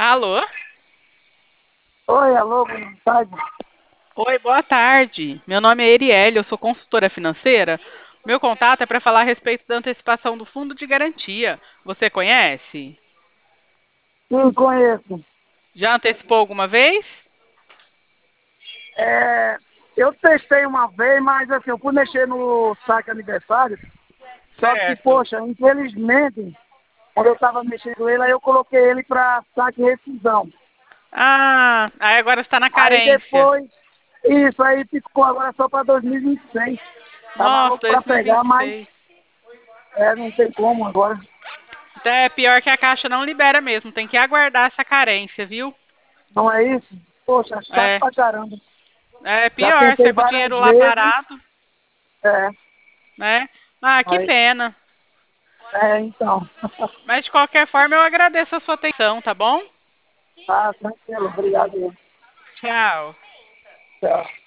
Alô? Oi, alô, boa tarde. Oi, boa tarde. Meu nome é Erielle, eu sou consultora financeira. Meu contato é para falar a respeito da antecipação do fundo de garantia. Você conhece? Sim, conheço. Já antecipou alguma vez? É, eu testei uma vez, mas assim, eu fui mexer no saque aniversário, só que, Certo. poxa, infelizmente, quando eu estava mexendo ele, aí eu coloquei ele para saque e rescisão. Ah, aí agora está na Aí carência. depois, isso aí ficou agora só para 2026. Tava Nossa, louco para pegar, mas 2026. não tem como agora. Então é pior que a Caixa não libera mesmo, tem que aguardar essa carência, viu? Não é isso? Poxa, chato É, pra caramba. é Já pior, tentei você com o várias dinheiro lá vezes, parado, é, né? Ah, que mas, pena. então. Mas de qualquer forma eu agradeço a sua atenção, tá bom? Tá, tranquilo, obrigado. Tchau. Tchau.